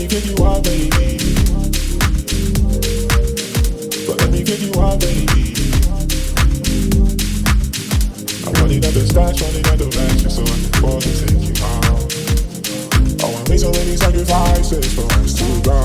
me pick you up, baby. But let me pick you up, baby. I'm running up the stats, running up the back, just so I can afford to take you out. Oh, I made so many sacrifices for us to go.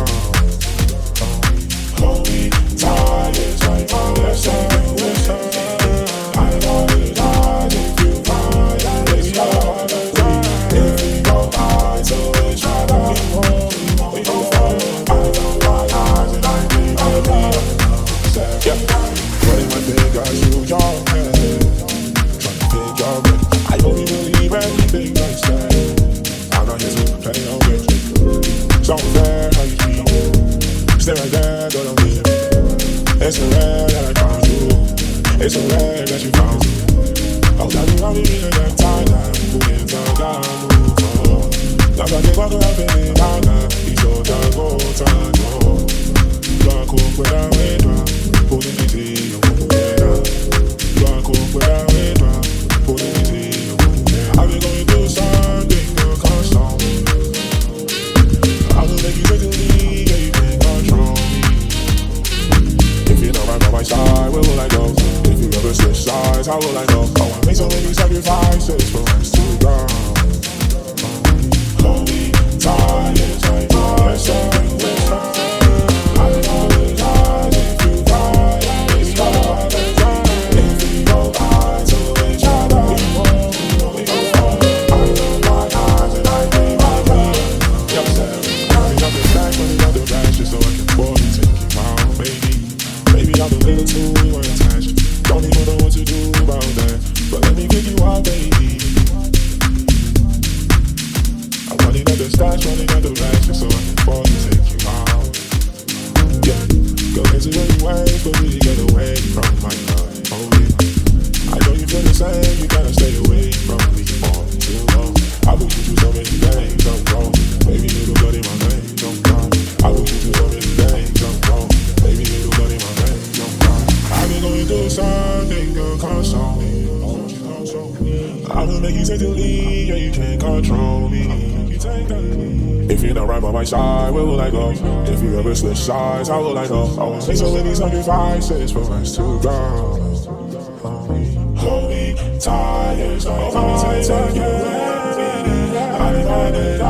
Hold me tight, it's like my listen. I know it's hard if you find out it's hard. If we go high to each other, we go far. I know my eyes and I think I'll be running my fingers through your head, trying to pick your brain. I only believe anything I say. I'm not here to play no games. So fair how you treat me. Stay right there, don't leave. It's so rare that I found you. It's so rare that you found me. Oh, tell me how we meet again, time. Moving down, move on. Now I get back up in it, now. It's so tango, tango. Black hook with a window. Pulling me to you, black hook with a window. Pulling me to you. I've been going through something, girl, can't stop me. I will make you take the lead, yeah, you can't control me. If you're not right by my side, where will I go? If you ever switch sides, how will I know? Oh, I made so many sacrifices for us to go. Hold me tight, it's like my son. I know it's hard if you cry, it's hard. If we go high to each other, we go far. I know my eyes and I think my God. Running up the back, running up the back, just so I can afford to take you out, baby. Maybe I'm a little too attached. Don't even know what to do about that. But let me pick you up, baby. I'm running up the stats, running up the back, just so I can afford to take you out. Yeah, go into any ways, but we get away from my love. Oh yeah, I know you feel the same. You gotta stay away from me for too long. I will give you so many days, don't go. Baby, little blood in my veins, don't cry. I will give you so many days, don't go. Baby, little blood in my veins, don't cry. I've been going through something, girl, console me. I will make you take the lead, yeah, you can't control me. If you're not right by my side, where will I go? If you ever switch sides, how will I know? I will make so many sacrifices for us to go. Hold me tight, it's like I'm taking you. I